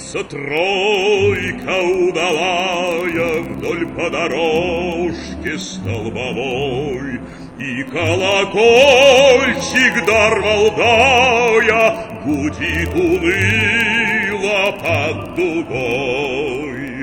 Мчится тройка удалая вдоль по дорожке столбовой, и колокольчик дар валдая гудит уныло под дугой.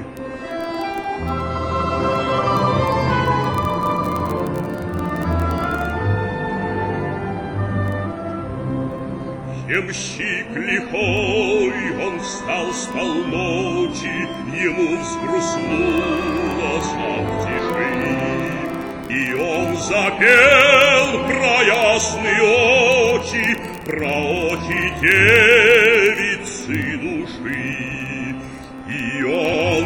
Ямщик лихой, он встал с полночи, ему взгрустнуло завтиши, и он запел про ясные очи, про очи девицы души, и он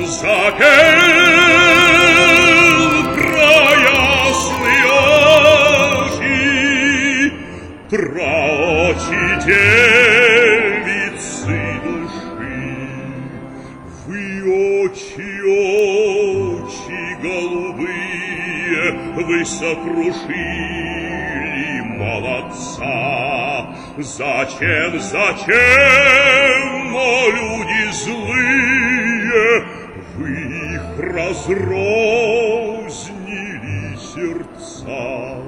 запел про ясные очи, про очи девицы души. Вы очи, очи голубые, вы сокрушили молодца. Зачем, зачем, о люди злые, вы их разрознили сердца?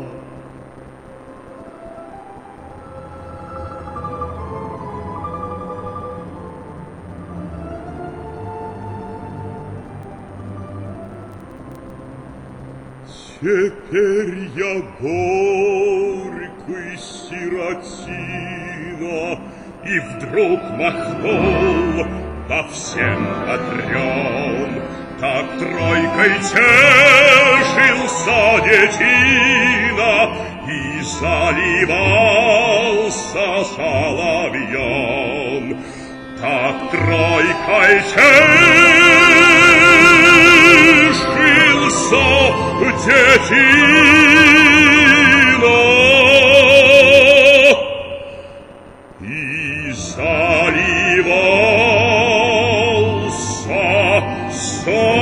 Теперь я горький сиротина, и вдруг махнул по всем потрем. Так тройкой тешился детина и заливался соловьем. Так тройкой тешился детина и заливался соловьем.